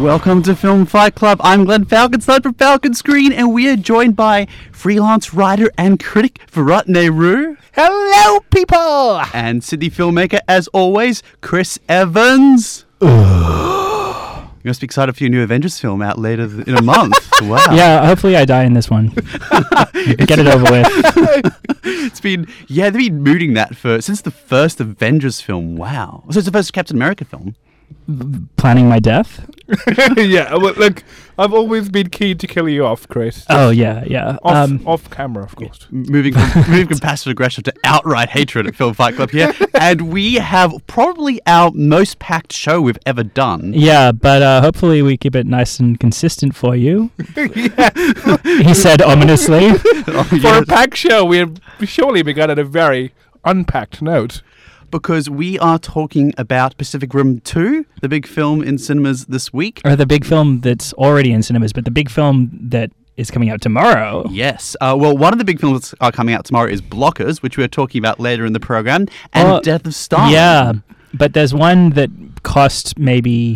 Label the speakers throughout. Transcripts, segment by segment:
Speaker 1: Welcome to Film Fight Club. I'm Glenn Falkenstein from Falcon Screen, and we are joined by freelance writer and critic Virat Nehru.
Speaker 2: Hello, people!
Speaker 1: And Sydney filmmaker, as always, Chris Evans. You must be excited for your new Avengers film out later in a month. Wow.
Speaker 3: Yeah, hopefully I die in this one. Get it over with.
Speaker 1: They've been mooting that since the first Avengers film. Wow. So it's the first Captain America film.
Speaker 3: Planning my death?
Speaker 2: Yeah, well, look, I've always been keen to kill you off, Chris.
Speaker 3: Oh, yeah.
Speaker 2: Off camera, of course.
Speaker 1: Moving from passive aggression to outright hatred at Film Fight Club here. And we have probably our most packed show we've ever done.
Speaker 3: Yeah, but hopefully we keep it nice and consistent for you.
Speaker 2: Yeah.
Speaker 3: He said ominously.
Speaker 2: For a packed show, we have surely begun at a very unpacked note.
Speaker 1: Because we are talking about Pacific Rim 2, the big film in cinemas this week.
Speaker 3: Or the big film that's already in cinemas, but the big film that is coming out tomorrow.
Speaker 1: Yes. Well, one of the big films that are coming out tomorrow is Blockers, which we're talking about later in the program, and Death of Stalin.
Speaker 3: Yeah, but there's one that cost maybe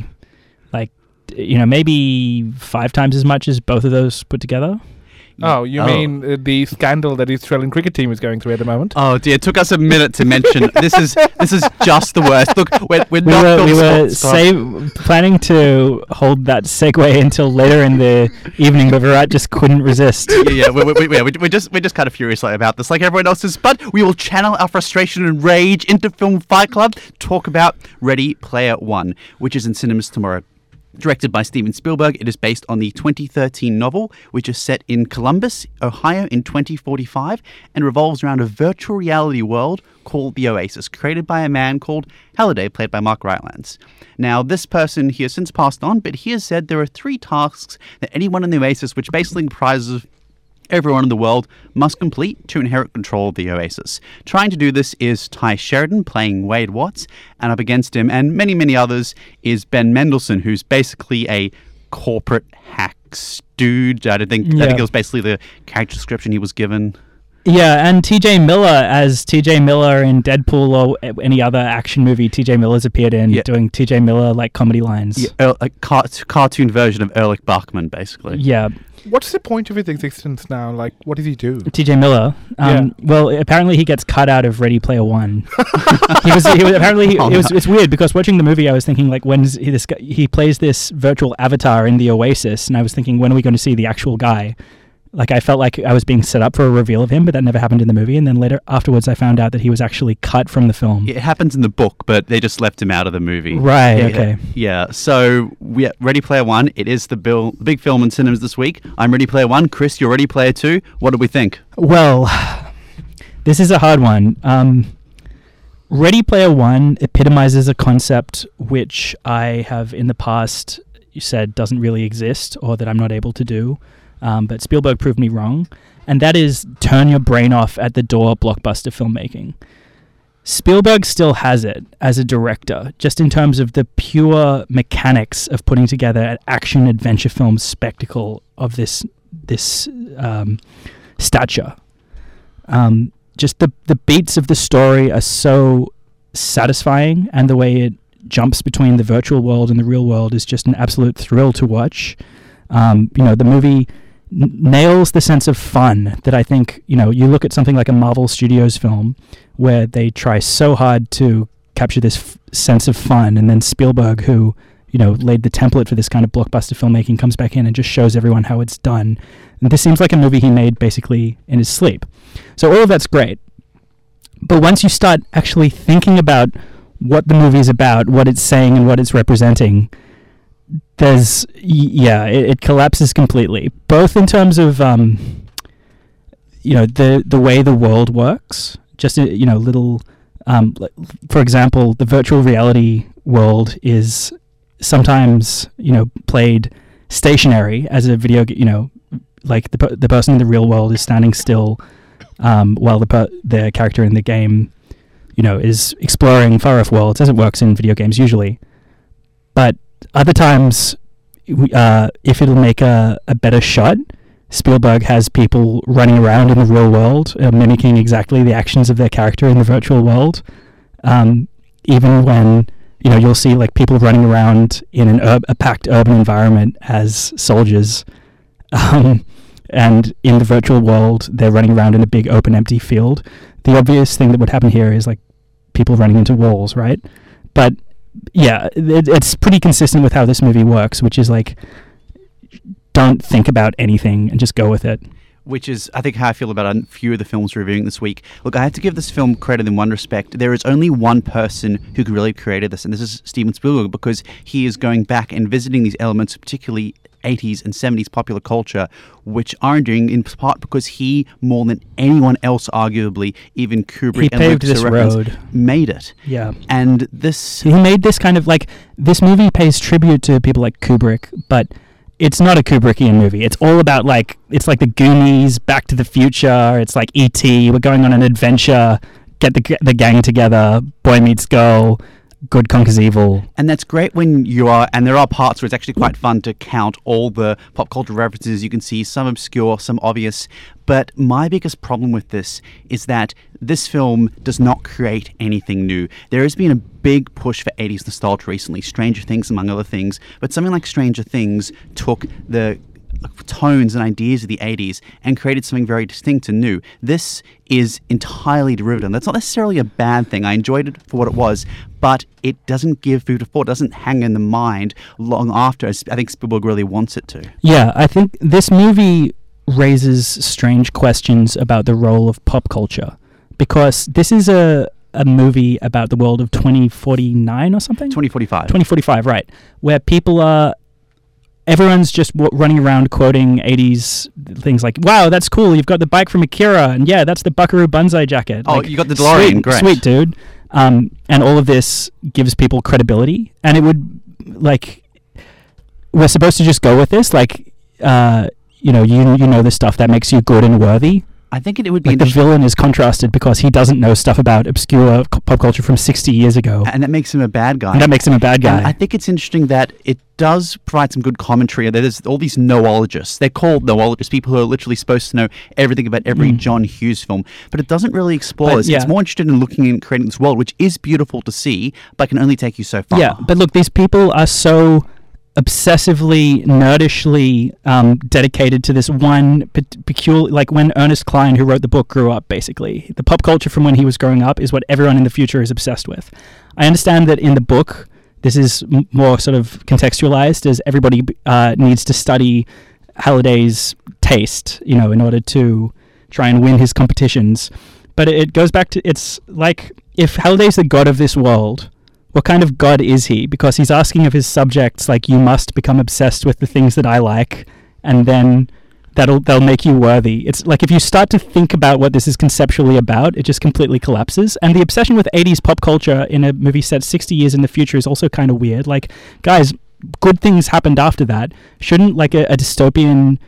Speaker 3: 5 times as much as both of those put together.
Speaker 2: Oh, you mean the scandal that the Australian cricket team is going through at the moment?
Speaker 1: Oh dear, it took us a minute to mention. This is just the worst. Look, we
Speaker 3: were planning to hold that segue until later in the evening, but Virat just couldn't resist.
Speaker 1: We're just kind of furious about this, like everyone else is. But we will channel our frustration and rage into Film Fight Club. Talk about Ready Player One, which is in cinemas tomorrow. Directed by Steven Spielberg, it is based on the 2013 novel, which is set in Columbus, Ohio in 2045, and revolves around a virtual reality world called The Oasis, created by a man called Halliday, played by Mark Rylance. Now, this person, he has since passed on, but he has said there are 3 tasks that anyone in The Oasis, which basically comprises everyone in the world, must complete to inherit control of the Oasis. Trying to do this is Ty Sheridan, playing Wade Watts, and up against him, and many, many others, is Ben Mendelsohn, who's basically a corporate hack stooge. I think it was basically the character description he was given.
Speaker 3: Yeah, and TJ Miller as TJ Miller in Deadpool or any other action movie TJ Miller's appeared in, doing TJ Miller like comedy lines.
Speaker 1: Yeah, a cartoon version of Erlich Bachman, basically.
Speaker 3: Yeah.
Speaker 2: What's the point of his existence now? Like, what does he do?
Speaker 3: TJ Miller. Well, apparently he gets cut out of Ready Player One. It's weird because watching the movie, I was thinking like, he plays this virtual avatar in the Oasis, and I was thinking, when are we going to see the actual guy? Like, I felt like I was being set up for a reveal of him, but that never happened in the movie. And then later, afterwards, I found out that he was actually cut from the film.
Speaker 1: It happens in the book, but they just left him out of the movie.
Speaker 3: Right, okay.
Speaker 1: Yeah, so Ready Player One, it is the big film in cinemas this week. I'm Ready Player One. Chris, you're Ready Player Two. What do we think?
Speaker 3: Well, this is a hard one. Ready Player One epitomizes a concept which I have in the past said doesn't really exist or that I'm not able to do. But Spielberg proved me wrong, and that is turn your brain off at the door blockbuster filmmaking. Spielberg still has it as a director, just in terms of the pure mechanics of putting together an action adventure film spectacle of this stature. Just the beats of the story are so satisfying, and the way it jumps between the virtual world and the real world is just an absolute thrill to watch. The movie nails the sense of fun that I think, you look at something like a Marvel Studios film where they try so hard to capture this sense of fun, and then Spielberg, who, laid the template for this kind of blockbuster filmmaking, comes back in and just shows everyone how it's done. And this seems like a movie he made basically in his sleep. So all of that's great. But once you start actually thinking about what the movie is about, what it's saying and what it's representing, it collapses completely, both in terms of the way the world works. Just little for example, the virtual reality world is sometimes played stationary as a video. Like the person in the real world is standing still while the character in the game is exploring far off worlds, as it works in video games usually. But other times, if it'll make a better shot, Spielberg has people running around in the real world, mimicking exactly the actions of their character in the virtual world, even when you'll see like people running around in a packed urban environment as soldiers, and in the virtual world they're running around in a big open empty field. The obvious thing that would happen here is like people running into walls, right? But yeah, it's pretty consistent with how this movie works, which is like, don't think about anything and just go with it.
Speaker 1: Which is, I think, how I feel about a few of the films we're reviewing this week. Look, I have to give this film credit in one respect. There is only one person who really created this, and this is Steven Spielberg, because he is going back and visiting these elements, particularly 80s and 70s popular culture, which aren't doing in part because he, more than anyone else, arguably, even Kubrick
Speaker 3: he
Speaker 1: and
Speaker 3: paved
Speaker 1: Lucas
Speaker 3: this road,
Speaker 1: made it.
Speaker 3: Yeah.
Speaker 1: And this...
Speaker 3: He made this kind of like... This movie pays tribute to people like Kubrick, but it's not a Kubrickian movie. It's all about like... It's like the Goonies, Back to the Future, it's like E.T., we're going on an adventure, get the gang together, boy meets girl... Good conquers evil.
Speaker 1: And that's great when you are, and there are parts where it's actually quite fun to count all the pop culture references. You can see some obscure, some obvious. But my biggest problem with this is that this film does not create anything new. There has been a big push for 80s nostalgia recently, Stranger Things among other things. But something like Stranger Things took the tones and ideas of the 80s and created something very distinct and new. This is entirely derivative. That's not necessarily a bad thing. I enjoyed it for what it was, but it doesn't give food for thought. It doesn't hang in the mind long after, as I think Spielberg really wants it to.
Speaker 3: Yeah, I think this movie raises strange questions about the role of pop culture, because this is a movie about the world of 2049 or something?
Speaker 1: 2045.
Speaker 3: 2045, right. Where people are... Everyone's just running around quoting 80s things like, wow, that's cool, you've got the bike from Akira, and yeah, that's the Buckaroo Banzai jacket.
Speaker 1: Oh,
Speaker 3: like,
Speaker 1: you got the DeLorean, great.
Speaker 3: Sweet, dude. And all of this gives people credibility, and it would, like, we're supposed to just go with this, like, you know the stuff that makes you good and worthy.
Speaker 1: I think it would be
Speaker 3: like the villain is contrasted because he doesn't know stuff about obscure pop culture from 60 years ago.
Speaker 1: And that makes him a bad guy.
Speaker 3: And
Speaker 1: I think it's interesting that it does provide some good commentary. There's all these noologists. They're called noologists, people who are literally supposed to know everything about every John Hughes film. But it doesn't really explore this. Yeah. It's more interested in looking and creating this world, which is beautiful to see, but can only take you so far.
Speaker 3: Yeah, but look, these people are so obsessively, nerdishly dedicated to this one peculiar, like when Ernest Cline, who wrote the book, grew up, basically. The pop culture from when he was growing up is what everyone in the future is obsessed with. I understand that in the book, this is more sort of contextualized, as everybody needs to study Halliday's taste, in order to try and win his competitions. But it goes back to, it's like, if Halliday's the god of this world, what kind of god is he? Because he's asking of his subjects, like, you must become obsessed with the things that I like, and then they'll make you worthy. It's like, if you start to think about what this is conceptually about, it just completely collapses. And the obsession with 80s pop culture in a movie set 60 years in the future is also kind of weird. Like, guys, good things happened after that. Shouldn't, like, a dystopian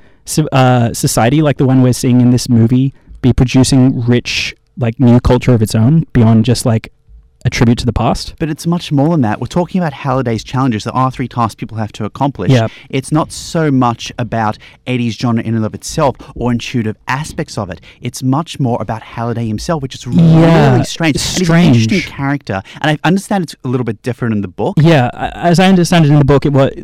Speaker 3: society like the one we're seeing in this movie be producing rich, like, new culture of its own beyond just, like, a tribute to the past?
Speaker 1: But it's much more than that. We're talking about Halliday's challenges. There are 3 tasks people have to accomplish.
Speaker 3: Yep.
Speaker 1: It's not so much about 80s genre in and of itself or intuitive aspects of it. It's much more about Halliday himself, which is really strange. And he's an interesting character. And I understand it's a little bit different in the book.
Speaker 3: Yeah, as I understand it in the book, it was,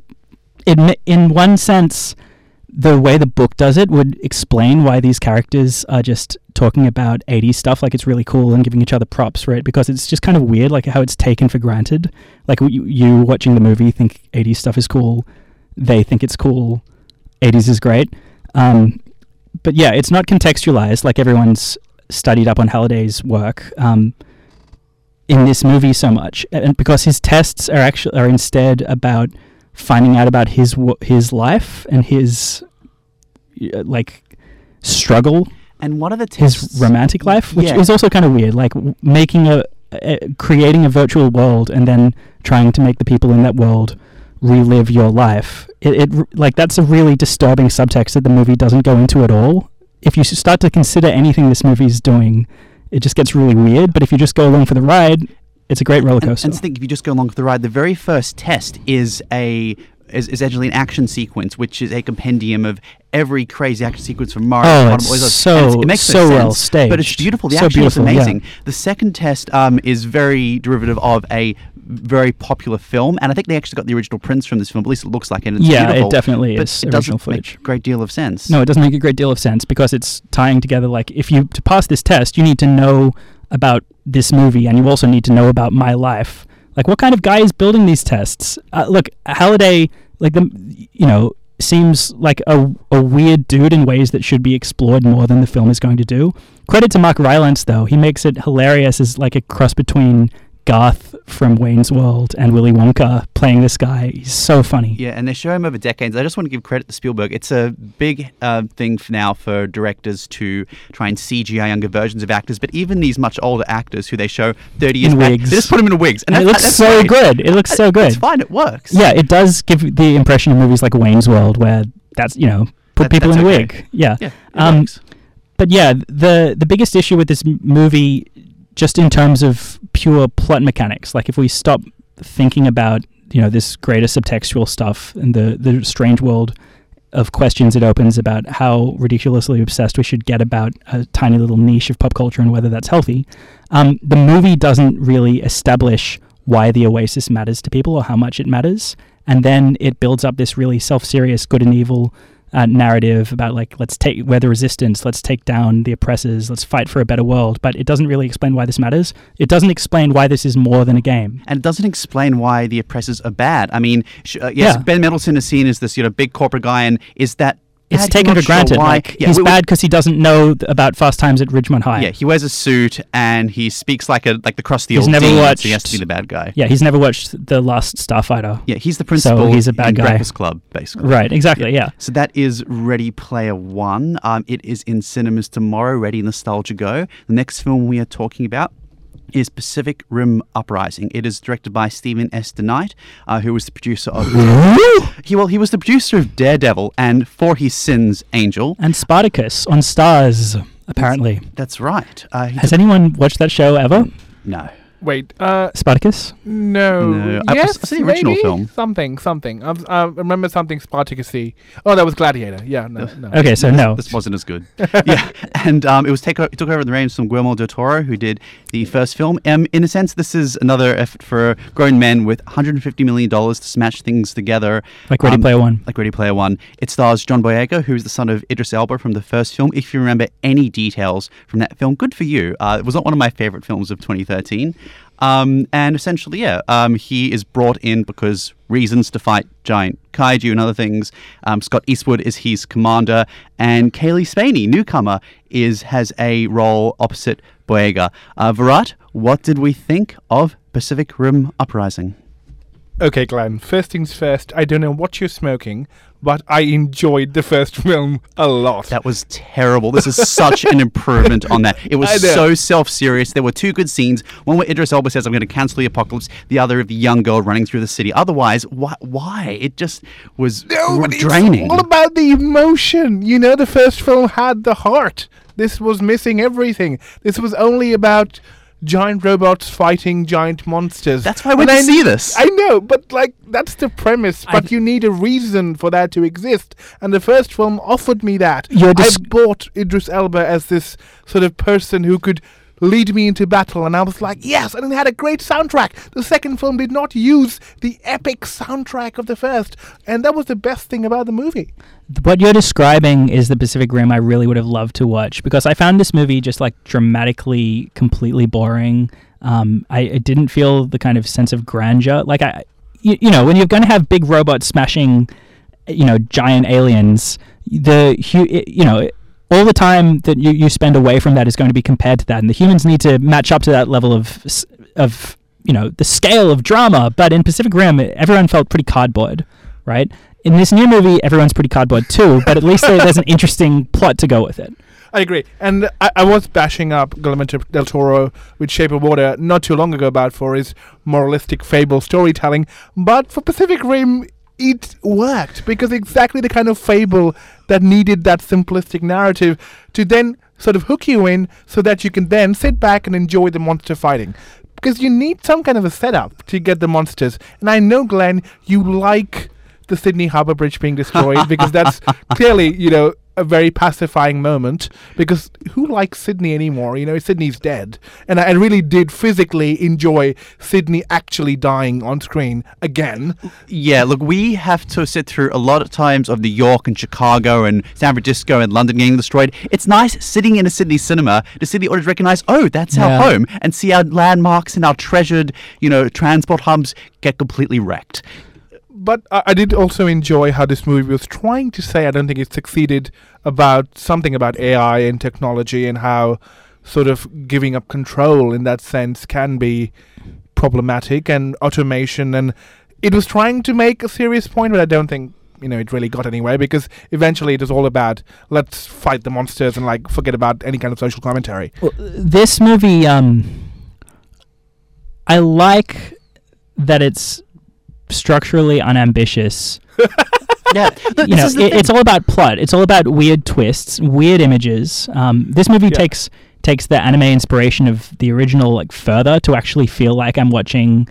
Speaker 3: in one sense, the way the book does it would explain why these characters are just talking about 80s stuff like it's really cool and giving each other props, right? Because it's just kind of weird, like how it's taken for granted. Like you watching the movie think 80s stuff is cool, they think it's cool, 80s is great. But yeah, it's not contextualized like everyone's studied up on Halliday's work in this movie so much, and because his tests are instead about finding out about his life and his like struggle,
Speaker 1: and what are the tests?
Speaker 3: His romantic life, which
Speaker 1: Yeah.
Speaker 3: is also kind of weird, like making creating a virtual world and then trying to make the people in that world relive your life. It like, that's a really disturbing subtext that the movie doesn't go into at all. If you start to consider anything this movie's doing, it just gets really weird. But if you just go along for the ride, it's a great roller coaster.
Speaker 1: And think, if you just go along for the ride, the very first test is actually an action sequence, which is a compendium of every crazy action sequence from Mario.
Speaker 3: It makes
Speaker 1: no sense,
Speaker 3: well staged.
Speaker 1: But it's beautiful. The
Speaker 3: so
Speaker 1: action is
Speaker 3: beautiful,
Speaker 1: amazing.
Speaker 3: Yeah.
Speaker 1: The second test is very derivative of a very popular film, and I think they actually got the original prints from this film. At least it looks like it. And it's
Speaker 3: Yeah,
Speaker 1: beautiful,
Speaker 3: it definitely
Speaker 1: but
Speaker 3: is
Speaker 1: it
Speaker 3: original
Speaker 1: doesn't
Speaker 3: footage.
Speaker 1: make a great deal of sense.
Speaker 3: No, it doesn't make a great deal of sense because it's tying together, like, if you, to pass this test, you need to know about this movie and you also need to know about my life. Like, what kind of guy is building these tests? Look, Halliday, like, seems like a weird dude in ways that should be explored more than the film is going to do. Credit to Mark Rylance, though. He makes it hilarious as, like, a cross between Garth from Wayne's World and Willy Wonka playing this guy. He's so funny.
Speaker 1: Yeah, and they show him over decades. I just want to give credit to Spielberg. It's a big thing now for directors to try and CGI younger versions of actors, but even these much older actors who they show 30 years
Speaker 3: In
Speaker 1: back,
Speaker 3: wigs.
Speaker 1: they just put them in wigs.
Speaker 3: And it looks
Speaker 1: that's
Speaker 3: so
Speaker 1: great.
Speaker 3: good. It looks so good.
Speaker 1: It's fine. It works.
Speaker 3: Yeah, it does give the impression of movies like Wayne's World where that's, put people
Speaker 1: That's
Speaker 3: in a
Speaker 1: okay.
Speaker 3: wig. Yeah.
Speaker 1: Yeah, it works.
Speaker 3: But yeah, the biggest issue with this movie, just in terms of pure plot mechanics, like if we stop thinking about, this greater subtextual stuff and the strange world of questions it opens about how ridiculously obsessed we should get about a tiny little niche of pop culture and whether that's healthy, the movie doesn't really establish why the Oasis matters to people or how much it matters. And then it builds up this really self-serious good and evil narrative about, like, we're the resistance, let's take down the oppressors, let's fight for a better world. But it doesn't really explain why this matters. It doesn't explain why this is more than a game.
Speaker 1: And it doesn't explain why the oppressors are bad. I mean, yes, Ben Mendelsohn is seen as this, big corporate guy, and is that
Speaker 3: It's
Speaker 1: bad?
Speaker 3: taken
Speaker 1: You're
Speaker 3: for
Speaker 1: not
Speaker 3: granted.
Speaker 1: sure why.
Speaker 3: Like,
Speaker 1: Yeah,
Speaker 3: he's bad because he doesn't know about Fast Times at Ridgemont High.
Speaker 1: Yeah, he wears a suit and he speaks like the crusty
Speaker 3: He's
Speaker 1: old
Speaker 3: never
Speaker 1: dean, so
Speaker 3: watched-
Speaker 1: he has to be the bad guy.
Speaker 3: Yeah, he's never watched The Last Starfighter.
Speaker 1: Yeah, he's the principal.
Speaker 3: he's a bad
Speaker 1: in
Speaker 3: guy.
Speaker 1: Breakfast Club, basically.
Speaker 3: Right, exactly, yeah.
Speaker 1: So that is Ready Player One. It is in cinemas tomorrow. Ready Nostalgia Go. The next film we are talking about is Pacific Rim Uprising. It is directed by Stephen S. DeKnight, who was the producer of he was the producer of Daredevil and For His Sins, Angel.
Speaker 3: And Spartacus on Stars, apparently.
Speaker 1: That's right.
Speaker 3: Has anyone watched that show ever?
Speaker 1: No.
Speaker 2: Wait,
Speaker 3: Spartacus?
Speaker 2: no.
Speaker 1: No, I've
Speaker 2: Yes,
Speaker 1: seen the original
Speaker 2: maybe?
Speaker 1: film.
Speaker 2: Something. I remember something Spartacus-y. Oh, that was Gladiator. Yeah, no.
Speaker 3: Okay, so no.
Speaker 1: This wasn't as good. Yeah, and it took over the reins from Guillermo del Toro, who did the first film. In a sense, this is another effort for grown men with $150 million to smash things together.
Speaker 3: Like Ready Player One.
Speaker 1: Like Ready Player One. It stars John Boyega, who is the son of Idris Elba from the first film. If you remember any details from that film, good for you. It was not one of my favorite films of 2013. And essentially, he is brought in because reasons to fight giant kaiju and other things. Scott Eastwood is his commander, and Kaylee Spaney, newcomer, has a role opposite Boyega. Virat, what did we think of Pacific Rim Uprising?
Speaker 2: Okay, Glenn, first things first, I don't know what you're smoking, but I enjoyed the first film a lot.
Speaker 1: That was terrible. This is such an improvement on that. It was
Speaker 2: I know.
Speaker 1: so self-serious. There were two good scenes. One where Idris Elba says, I'm going to cancel the apocalypse. The other of the young girl running through the city. Otherwise, why? It just was draining.
Speaker 2: It's all about the emotion. The first film had the heart. This was missing everything. This was only about giant robots fighting giant monsters.
Speaker 1: That's why I went to see this.
Speaker 2: I know, but that's the premise. But you need a reason for that to exist. And the first film offered me that. I bought Idris Elba as this sort of person who could lead me into battle, and I was like, yes, and it had a great soundtrack. The second film did not use the epic soundtrack of the first, and that was the best thing about the movie.
Speaker 3: What you're describing is the Pacific Rim I really would have loved to watch, because I found this movie just dramatically completely boring. I didn't feel the kind of sense of grandeur. When you're going to have big robots smashing, giant aliens, all the time that you spend away from that is going to be compared to that, and the humans need to match up to that level of the scale of drama. But in Pacific Rim, everyone felt pretty cardboard, right? In this new movie, everyone's pretty cardboard too, but at least there's an interesting plot to go with it.
Speaker 2: I agree. And I was bashing up Guillermo del Toro with Shape of Water not too long ago for his moralistic fable storytelling, but for Pacific Rim, it worked, because exactly the kind of fable that needed that simplistic narrative to then sort of hook you in so that you can then sit back and enjoy the monster fighting. Because you need some kind of a setup to get the monsters. And I know, Glenn, you like the Sydney Harbour Bridge being destroyed, because that's clearly, a very pacifying moment, because who likes Sydney anymore? You know, Sydney's dead. And I really did physically enjoy Sydney actually dying on screen again.
Speaker 1: Yeah, look, we have to sit through a lot of times of New York and Chicago and San Francisco and London getting destroyed. It's nice sitting in a Sydney cinema to see the audience recognize, oh, that's our home, and see our landmarks and our treasured, transport hubs get completely wrecked.
Speaker 2: But I did also enjoy how this movie was trying to say, I don't think it succeeded, about something about AI and technology, and how sort of giving up control in that sense can be problematic, and automation. And it was trying to make a serious point, but I don't think it really got anywhere, because eventually it was all about, let's fight the monsters and forget about any kind of social commentary.
Speaker 3: Well, this movie, I like that it's structurally unambitious.
Speaker 1: Yeah,
Speaker 3: it's all about plot. It's all about weird twists, weird images. This movie takes the anime inspiration of the original further to actually feel like I'm watching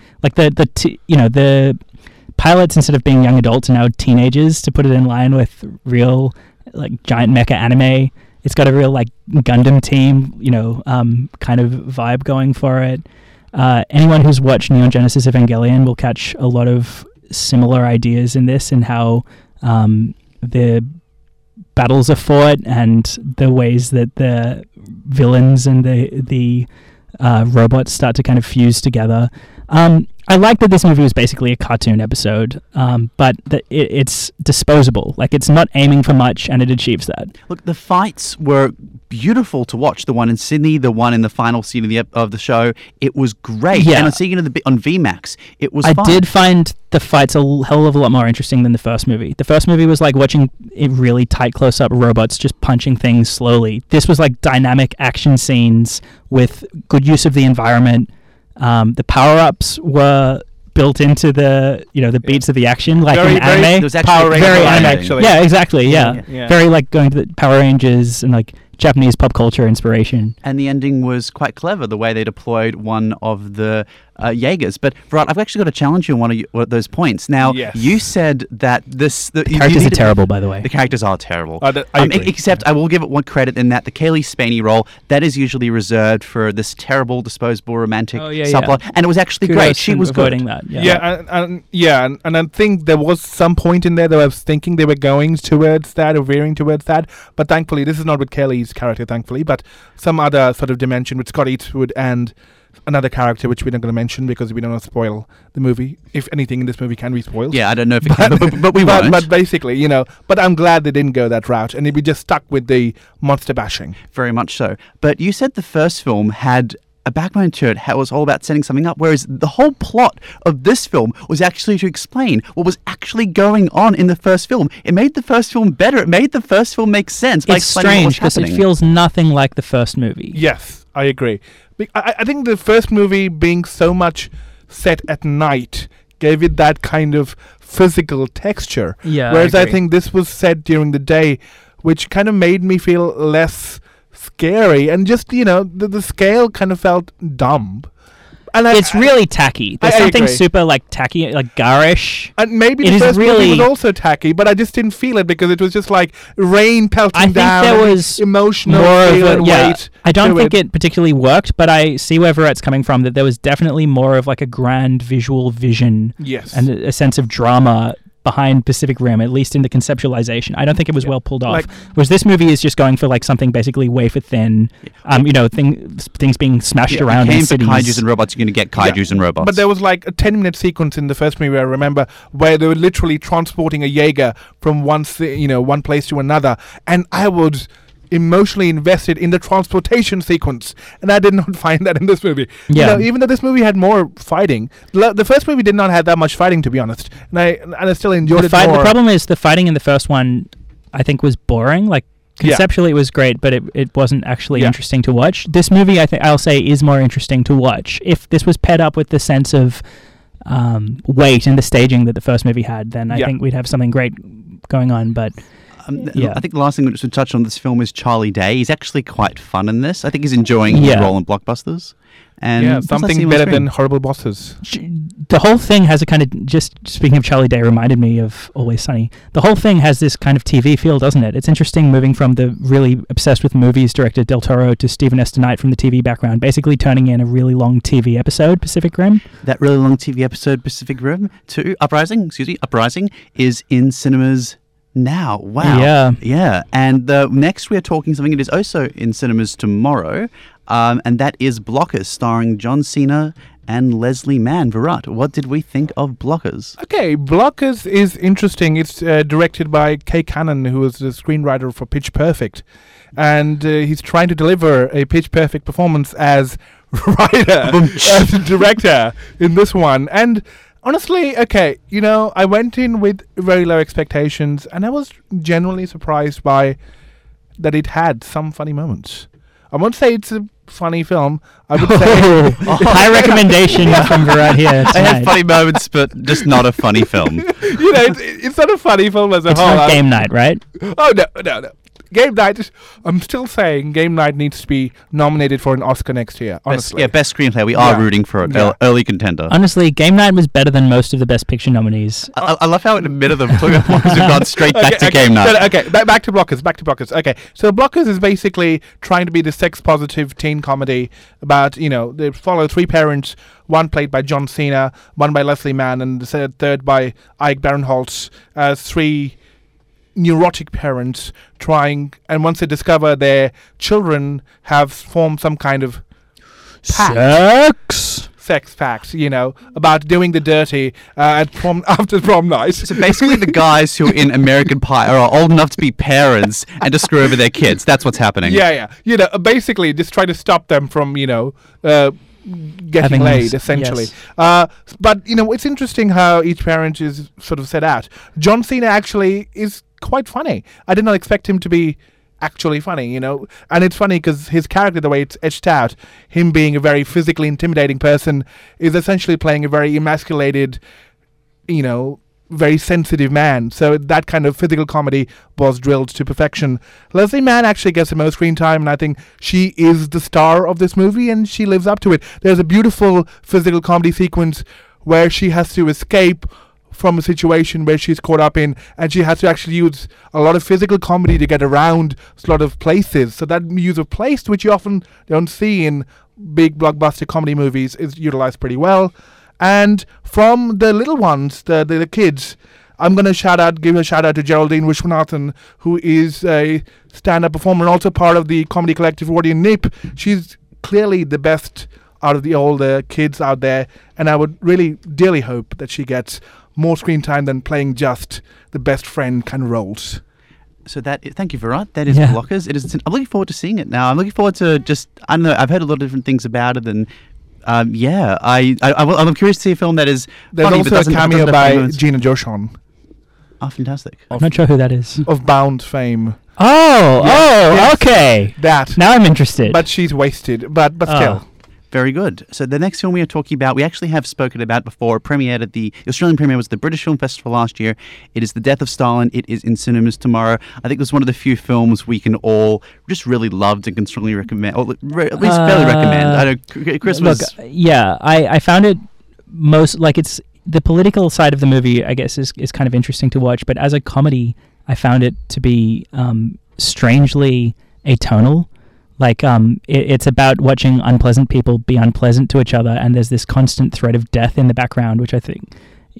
Speaker 3: the pilots, instead of being young adults, are now teenagers, to put it in line with real giant mecha anime. It's got a real Gundam team, kind of vibe going for it. Anyone who's watched Neon Genesis Evangelion will catch a lot of similar ideas in this, and how the battles are fought and the ways that the villains and the robots start to kind of fuse together. I like that this movie was basically a cartoon episode, but that it's disposable. It's not aiming for much, and it achieves that.
Speaker 1: Look, the fights were beautiful to watch. The one in Sydney, the one in the final scene of the show, it was great.
Speaker 3: Yeah.
Speaker 1: And I'm seeing it on VMAX. It was
Speaker 3: I
Speaker 1: fun.
Speaker 3: did find the fights a hell of a lot more interesting than the first movie. The first movie was watching it really tight close-up robots just punching things slowly. This was dynamic action scenes with good use of the environment. The power-ups were built into the the beats of the action,
Speaker 2: very,
Speaker 3: in anime.
Speaker 1: There was actually
Speaker 2: Power Rangers,
Speaker 3: very anime.
Speaker 2: actually.
Speaker 3: Yeah, exactly.
Speaker 2: Yeah.
Speaker 3: Very going to the Power Rangers and Japanese pop culture inspiration.
Speaker 1: And the ending was quite clever, the way they deployed one of the Jaegers. But, Virat, I've actually got to challenge you on one of those points. Now,
Speaker 2: Yes.
Speaker 1: you said that the
Speaker 3: Characters are terrible, by the way.
Speaker 1: The characters are terrible.
Speaker 2: I agree.
Speaker 1: Except I will give it one credit in that the Kaylee Spaney role, that is usually reserved for this terrible, disposable, romantic subplot. And it was actually great. She was
Speaker 3: avoiding
Speaker 1: good.
Speaker 3: that.
Speaker 2: And I think there was some point in there that I was thinking they were going towards that, or veering towards that. But thankfully, this is not with Kelly's character, thankfully, but some other sort of dimension with Scott Eastwood and another character, which we're not going to mention because we don't want to spoil the movie. If anything in this movie can be spoiled.
Speaker 1: Yeah, I don't know if it can, but we won't.
Speaker 2: But basically, but I'm glad they didn't go that route, and we just stuck with the monster bashing.
Speaker 1: Very much so. But you said the first film had a backbone to it. It was all about setting something up, whereas the whole plot of this film was actually to explain what was actually going on in the first film. It made the first film better. It made the first film make sense.
Speaker 3: It's strange because it feels nothing like the first movie.
Speaker 2: Yes, I agree. I think the first movie, being so much set at night, gave it that kind of physical texture.
Speaker 3: Yeah,
Speaker 2: whereas
Speaker 3: I
Speaker 2: I
Speaker 3: agree.
Speaker 2: think this was set during the day, which kind of made me feel less scary, and just the scale kind of felt dumb. And
Speaker 3: It's really tacky. There's
Speaker 2: I
Speaker 3: something
Speaker 2: agree.
Speaker 3: super tacky, garish.
Speaker 2: And maybe
Speaker 3: It
Speaker 2: the
Speaker 3: is
Speaker 2: first movie
Speaker 3: really-
Speaker 2: was also tacky, but I just didn't feel it because it was just rain pelting
Speaker 3: I think
Speaker 2: down.
Speaker 3: there
Speaker 2: and
Speaker 3: was
Speaker 2: emotional
Speaker 3: more of
Speaker 2: feel
Speaker 3: a
Speaker 2: and
Speaker 3: yeah.
Speaker 2: weight.
Speaker 3: I don't
Speaker 2: to
Speaker 3: think it particularly worked, but I see where Virat's coming from. That there was definitely more of a grand visual vision
Speaker 2: Yes.
Speaker 3: and a sense of drama behind Pacific Rim, at least in the conceptualization. I don't think it was well pulled off. Whereas this movie is just going for something basically wafer thin. Things being smashed around
Speaker 1: You
Speaker 3: in
Speaker 1: came for
Speaker 3: cities.
Speaker 1: kaijus and robots, you're going to get kaijus and robots.
Speaker 2: But there was a 10-minute sequence in the first movie I remember where they were literally transporting a Jaeger from one place to another, and I was emotionally invested in the transportation sequence, and I did not find that in this movie.
Speaker 3: Yeah.
Speaker 2: Even though this movie had more fighting, the first movie did not have that much fighting, to be honest, and I still enjoyed it more.
Speaker 3: The problem is the fighting in the first one, I think, was boring. Conceptually, it was great, but it wasn't actually interesting to watch. This movie, I'll say, is more interesting to watch. If this was paired up with the sense of weight and the staging that the first movie had, then I think we'd have something great going on. But Yeah.
Speaker 1: I think the last thing we should touch on this film is Charlie Day. He's actually quite fun in this. I think he's enjoying his
Speaker 3: Yeah.
Speaker 1: role in blockbusters. And
Speaker 2: Yeah,
Speaker 1: plus I see
Speaker 2: something
Speaker 1: him on
Speaker 2: better
Speaker 1: screen.
Speaker 2: than Horrible Bosses.
Speaker 3: The whole thing has a kind of, just speaking of Charlie Day, reminded me of Always Sunny. The whole thing has this kind of TV feel, doesn't it? It's interesting moving from the really obsessed with movies director Del Toro to Stephen S. DeKnight from the TV background, basically turning in a really long TV episode, Pacific Rim.
Speaker 1: That really long TV episode, Pacific Rim 2, Uprising, is in cinemas now. Wow.
Speaker 3: Yeah.
Speaker 1: Yeah. And next we're talking something that is also in cinemas tomorrow, and that is Blockers, starring John Cena and Leslie Mann. Virat, what did we think of Blockers?
Speaker 2: Okay, Blockers is interesting. It's directed by Kay Cannon, who is the screenwriter for Pitch Perfect. And he's trying to deliver a Pitch Perfect performance as writer, as director in this one. And honestly, okay, I went in with very low expectations, and I was genuinely surprised by that it had some funny moments. I won't say it's a funny film. I would say
Speaker 3: High recommendation from Virat here
Speaker 1: I had
Speaker 3: tonight.
Speaker 1: funny moments, but just not a funny film.
Speaker 2: it's not a funny film as a
Speaker 3: It's
Speaker 2: whole.
Speaker 3: not Game Night, right?
Speaker 2: Oh no. Game Night. I'm still saying Game Night needs to be nominated for an Oscar next year. Honestly,
Speaker 1: Best screenplay. We are
Speaker 2: Yeah.
Speaker 1: rooting for it.
Speaker 2: Yeah.
Speaker 1: Early contender.
Speaker 3: Honestly, Game Night was better than most of the Best Picture nominees.
Speaker 1: I love how in the middle of them talking about Blockers, we've gone straight back to Game Night.
Speaker 2: Okay, back to Blockers. Okay, so Blockers is basically trying to be the sex-positive teen comedy about, they follow three parents, one played by John Cena, one by Leslie Mann, and the third by Ike Barinholtz, as three neurotic parents trying, and once they discover their children have formed some kind of sex pact, about doing the dirty after prom night.
Speaker 1: So basically, the guys who are in American Pie are old enough to be parents and to screw over their kids. That's what's happening.
Speaker 2: Yeah. Basically just try to stop them from, getting
Speaker 3: Having
Speaker 2: laid,
Speaker 3: this-
Speaker 2: essentially.
Speaker 3: yes.
Speaker 2: But, it's interesting how each parent is sort of set out. John Cena actually is quite funny. I did not expect him to be actually funny, and it's funny because his character, the way it's etched out, him being a very physically intimidating person, is essentially playing a very emasculated, very sensitive man. So that kind of physical comedy was drilled to perfection. Leslie Mann actually gets the most screen time, and I think she is the star of this movie, and she lives up to it. There's a beautiful physical comedy sequence where she has to escape from a situation where she's caught up in, and she has to actually use a lot of physical comedy to get around a lot of places. So that use of place, which you often don't see in big blockbuster comedy movies, is utilized pretty well. And from the little ones, the kids, I'm going to give a shout out to Geraldine Vishwanathan, who is a stand-up performer and also part of the comedy collective Wardy and Nip. She's clearly the best out of the older kids out there, and I would really dearly hope that she gets more screen time than playing just the best friend kind of roles.
Speaker 1: So thank you, Virat. That is
Speaker 3: Yeah.
Speaker 1: Blockers. I'm looking forward to seeing it now. I'm looking forward to I don't know, I've heard a lot of different things about it, and I'm curious to see a film that is
Speaker 2: There's
Speaker 1: funny, but
Speaker 2: also a
Speaker 1: doesn't
Speaker 2: cameo
Speaker 1: have
Speaker 2: by
Speaker 1: moments.
Speaker 2: Gina Gershon
Speaker 1: Oh, fantastic.
Speaker 3: I'm not sure who that is.
Speaker 2: of Bound fame.
Speaker 3: Oh,
Speaker 2: Yes.
Speaker 3: okay.
Speaker 2: That,
Speaker 3: Now I'm interested.
Speaker 2: but she's wasted. But still.
Speaker 1: Very good. So the next film we are talking about, we actually have spoken about before. It premiered at the Australian premiere was at the British Film Festival last year. It is The Death of Stalin. It is in cinemas tomorrow. I think it's one of the few films we can all just really love and can strongly recommend, or at least fairly recommend. I know Chris was...
Speaker 3: Look, yeah, I found it most, like, it's the political side of the movie, I guess, is kind of interesting to watch, but as a comedy, I found it to be strangely atonal. Like, it's about watching unpleasant people be unpleasant to each other, and there's this constant threat of death in the background, which I think,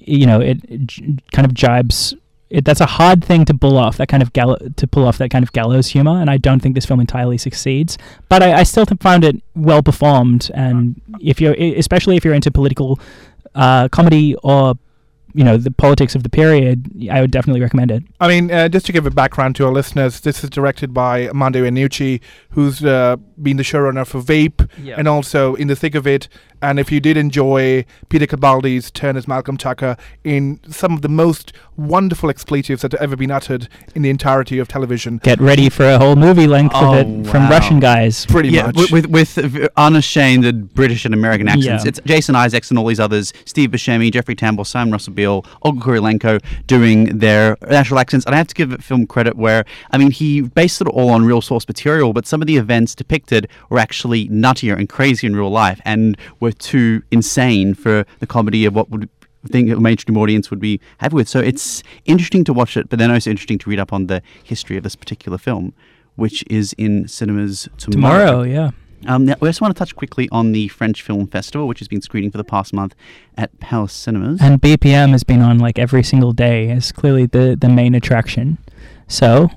Speaker 3: kind of jibes. That's a hard thing to pull off, that kind of gallows humor, and I don't think this film entirely succeeds. But I still found it well performed, and especially if you're into political comedy or the politics of the period, I would definitely recommend it.
Speaker 2: I mean, just to give a background to our listeners, this is directed by Armando Iannucci, who's been the showrunner for Vape, and also In the Thick of It. And if you did enjoy Peter Capaldi's turn as Malcolm Tucker in some of the most wonderful expletives that have ever been uttered in the entirety of television.
Speaker 3: Get ready for a whole movie length of it from
Speaker 1: wow.
Speaker 3: Russian guys.
Speaker 2: Pretty
Speaker 1: Yeah,
Speaker 2: much.
Speaker 1: with unashamed British and American accents.
Speaker 3: Yeah.
Speaker 1: It's Jason Isaacs and all these others, Steve Buscemi, Jeffrey Tambor, Sam Russell Beale, O'Neill, Olga Kurylenko doing their natural accents. And I have to give film credit where, I mean, he based it all on real source material, but some of the events depicted were actually nuttier and crazy in real life and were too insane for the comedy of what would think a mainstream audience would be happy with. So it's interesting to watch it, but then also interesting to read up on the history of this particular film, which is in cinemas tomorrow.
Speaker 3: Yeah.
Speaker 1: Now, we also want to touch quickly on the French Film Festival, which has been screening for the past month at Palace Cinemas.
Speaker 3: And BPM has been on like every single day as clearly the main attraction. So,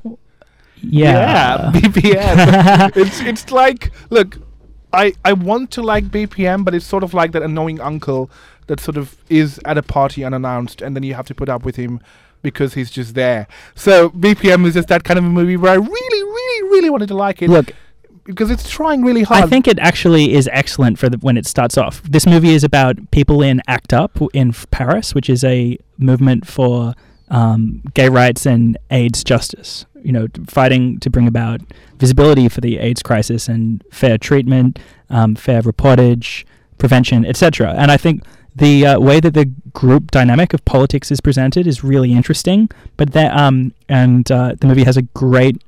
Speaker 3: yeah.
Speaker 2: BPM. it's like, look, I want to like BPM, but it's sort of like that annoying uncle that sort of is at a party unannounced, and then you have to put up with him because he's just there. So BPM is just that kind of a movie where I really, really, really wanted to like it.
Speaker 3: Look,
Speaker 2: because it's trying really hard.
Speaker 3: I think it actually is excellent for when it starts off. This movie is about people in ACT UP in Paris, which is a movement for gay rights and AIDS justice. You know, fighting to bring about visibility for the AIDS crisis and fair treatment, fair reportage, prevention, etc. And I think the way that the group dynamic of politics is presented is really interesting. But the movie has a great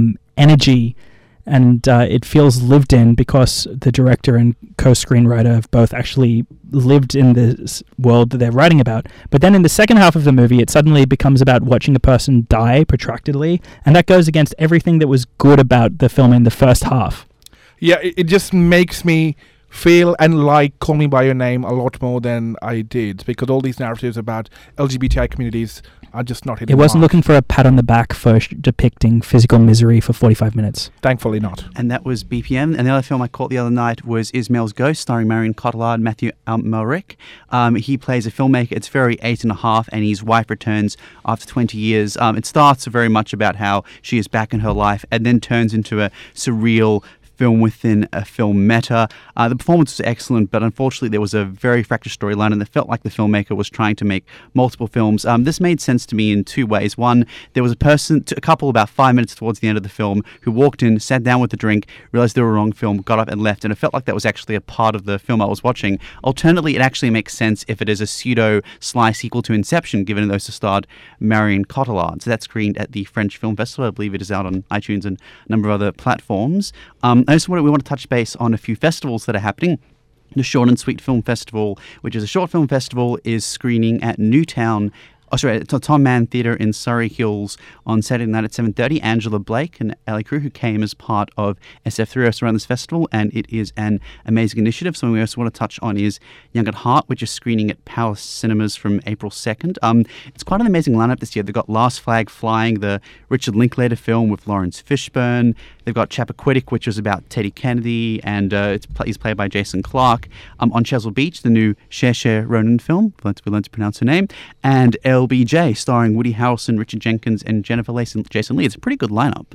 Speaker 3: energy, and it feels lived in because the director and co-screenwriter have both actually lived in this world that they're writing about. But then in the second half of the movie, it suddenly becomes about watching a person die protractedly, and that goes against everything that was good about the film in the first half.
Speaker 2: Yeah, it just makes me feel and like Call Me By Your Name a lot more than I did, because all these narratives about LGBTI communities are just not hitting.
Speaker 3: It wasn't looking for a pat on the back for depicting physical misery for 45 minutes.
Speaker 2: Thankfully not.
Speaker 1: And that was BPM. And the other film I caught the other night was Ismail's Ghost, starring Marion Cotillard and Matthew Amalric. He plays a filmmaker. It's very 8.5, and his wife returns after 20 years. It starts very much about how she is back in her life and then turns into a surreal film within a film meta. The performance was excellent, but unfortunately there was a very fractured storyline, and it felt like the filmmaker was trying to make multiple films. This made sense to me in two ways. One, there was a couple about 5 minutes towards the end of the film who walked in, sat down with a drink, realized they were a wrong film, got up and left, and it felt like that was actually a part of the film I was watching. Alternatively, it actually makes sense if it is a pseudo-sly sequel to Inception, given those starred Marion Cotillard. So that's screened at the French Film Festival. I believe it is out on iTunes and a number of other platforms. I just we want to touch base on a few festivals that are happening. The Short and Sweet Film Festival, which is a short film festival, is screening at Newtown. It's a Tom Mann Theatre in Surrey Hills on Saturday night at 7:30. Angela Blake and Ali Crew, who came as part of SF3, also around this festival, and it is an amazing initiative. Something we also want to touch on is Young at Heart, which is screening at Palace Cinemas from April 2nd. It's quite an amazing lineup this year. They've got Last Flag Flying, the Richard Linklater film with Lawrence Fishburne. They've got Chappaquiddick, which is about Teddy Kennedy, and he's played by Jason Clarke. On Chesil Beach, the new Saoirse Ronan film, we learned to pronounce her name, and LBJ, starring Woody Harrelson, Richard Jenkins, and Jennifer Jason Leigh. It's a pretty good lineup.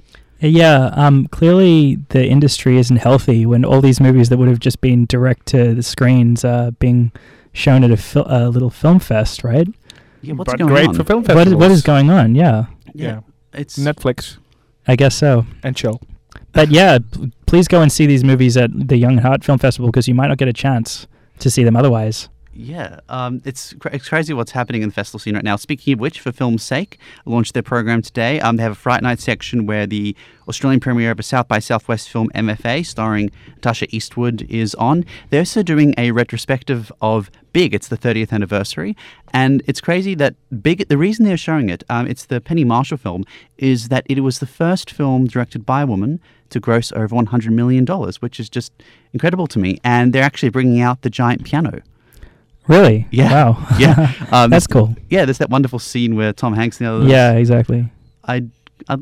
Speaker 3: Yeah, clearly the industry isn't healthy when all these movies that would have just been direct to the screens are being shown at a little film fest, right?
Speaker 1: Yeah, what's
Speaker 2: but
Speaker 1: going
Speaker 2: great
Speaker 1: on?
Speaker 2: for film festivals.
Speaker 3: What is going on? Yeah,
Speaker 1: it's
Speaker 2: Netflix
Speaker 3: I guess so.
Speaker 2: and chill.
Speaker 3: But yeah, please go and see these movies at the Young at Heart Film Festival because you might not get a chance to see them otherwise.
Speaker 1: Yeah, it's crazy what's happening in the festival scene right now. Speaking of which, For Film's Sake launched their program today. They have a Fright Night section where the Australian premiere of a South by Southwest film, MFA, starring Natasha Eastwood, is on. They're also doing a retrospective of Big. It's the 30th anniversary. And it's crazy that Big, the reason they're showing it, it's the Penny Marshall film, is that it was the first film directed by a woman to gross over $100 million, which is just incredible to me. And they're actually bringing out the giant piano.
Speaker 3: Really?
Speaker 1: Yeah.
Speaker 3: Wow.
Speaker 1: Yeah.
Speaker 3: That's cool.
Speaker 1: Yeah, there's that wonderful scene where Tom Hanks and the others.
Speaker 3: Yeah, exactly.
Speaker 1: I'd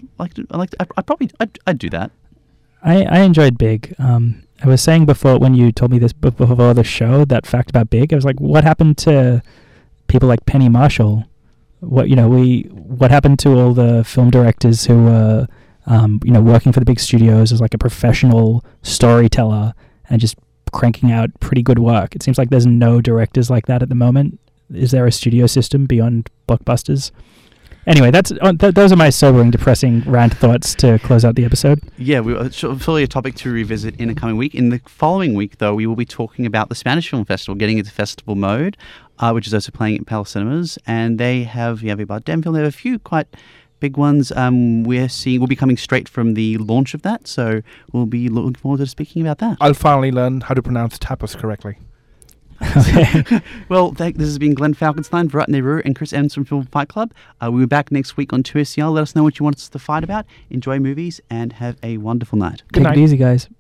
Speaker 1: do that.
Speaker 3: I enjoyed Big. I was saying before when you told me this before the show, that fact about Big, I was like, what happened to people like Penny Marshall? What happened to all the film directors who were working for the big studios as like a professional storyteller and just cranking out pretty good work? It seems like there's no directors like that at the moment. Is there a studio system beyond blockbusters? Anyway, those are my sobering, depressing rant thoughts to close out the episode.
Speaker 1: Yeah, fully a topic to revisit in a coming week. In the following week, though, we will be talking about the Spanish Film Festival, getting into festival mode. which is also playing at Palace Cinemas. And they have Javier Bardem film. They have a few quite big ones. We'll be coming straight from the launch of that, so we'll be looking forward to speaking about that.
Speaker 2: I'll finally learn how to pronounce tapas correctly.
Speaker 1: Well, this has been Glenn Falkenstein, Virat Nehru, and Chris Evans from Film Fight Club. We'll be back next week on 2SCL. Let us know what you want us to fight about. Enjoy movies and have a wonderful night.
Speaker 3: Take it easy, guys.